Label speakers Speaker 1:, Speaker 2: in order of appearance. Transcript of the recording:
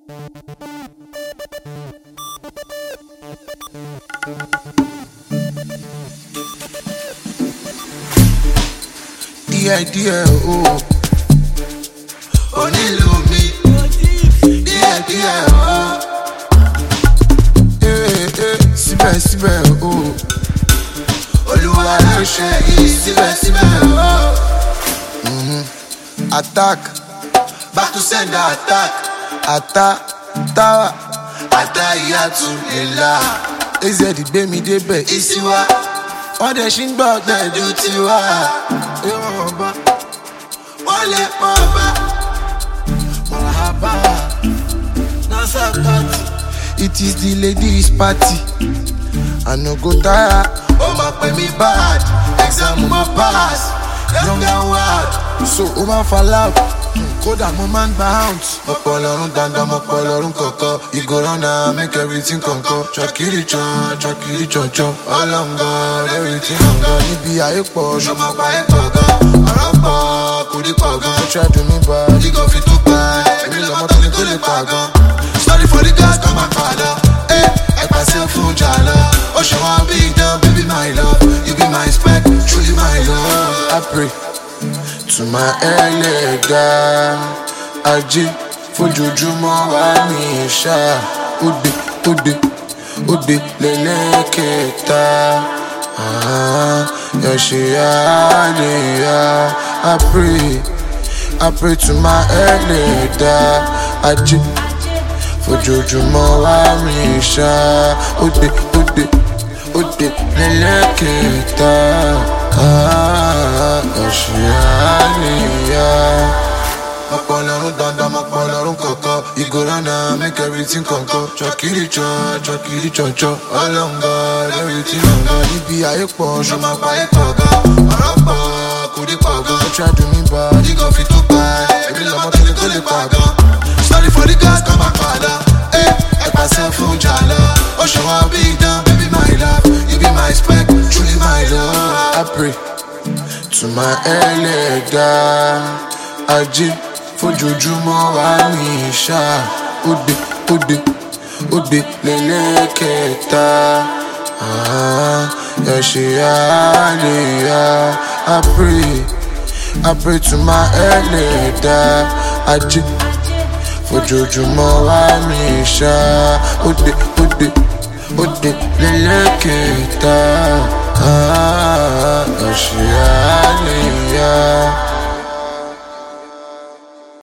Speaker 1: Díẹ̀ onílù mi díẹ̀ síbẹ̀síbẹ̀ Olúwa ló ṣe yìí síbẹ̀síbẹ̀ Attack, back to sender attack tower Atahiyatullah AZ gbé mi débẹ̀ ìsíwá wọ́n dẹ̀ ṣì ń gbọ́ ọ̀gbẹ́dù tiwa wọ́n lè pọ̀ bá Marhaba Nasa party. It is the ladies party I no go tire. Ó máa pè mí bad exam mo pass young and wild so ó máa fall out kódà mo máa ń gba out. Mọ̀pọ̀ lọ́rùn dandan mọ̀pọ̀ lọ́rùn kọ̀ọ̀kan you go run am make everything kọ̀ọ̀kan chakiri chọ̀chọ̀ ọlọ́ngàn everything ọ̀ngàn níbi ayé pọ̀ ṣọmọ pa ayé pọ̀ gan ọ̀rọ̀ pọ̀ kò rí pọ̀ gan ó ṣe dùn mí bá dígọ̀ fi tó pa èmi lọ́mọ tó ní tó lè pa gan. Sorry for the gas kọ́ máa padà ẹ pàṣẹ fún jàlọ ó ṣe wọ́n bí dán baby my love you be my spec truly my love. I pray to my ẹlẹ́dà ajé fojoojúmọ́ wá ní ìṣá òde lẹ́lẹ́kẹta ẹ ṣe àlèyá. I pray to my ẹlẹ́dà ajé fojoojúmọ́ wá ní ìṣá òde lẹ́lẹ́kẹta ẹ ṣe àlèyá. Mọ̀pọ̀ lọ́rùn dandan mọ̀pọ̀ lọ́rùn kọ̀ọ̀kan you go run am make everything kọ̀ọ̀kan chakiri chọ̀chọ̀ ọlọ́ngàn everything ọ̀ngàn níbi ayé pọ̀ ṣọmọ pa ayé pọ̀ gan ọ̀rọ̀ pọ̀ kò rí pọ̀ gan ó ṣe dùn mí bá dígọ̀ fi tó pa èmi lọ́mọ tó ní tó lè pa gan. Sorry for the gas kọ́ máa padà ẹ pàṣẹ fún jàlọ ó ṣe wọ́n bí dán baby my love you be my spec truly my love. I pray to my ẹlẹ́dà ajé fojoojúmọ́ wá ní ìṣá òde lẹ́lẹ́kẹta ẹ ṣe àlèyá. I pray to my ẹlẹ́dà ajé fojoojúmọ́ wá ní ìṣá òde lẹ́lẹ́kẹta ẹ ṣe àlèyá.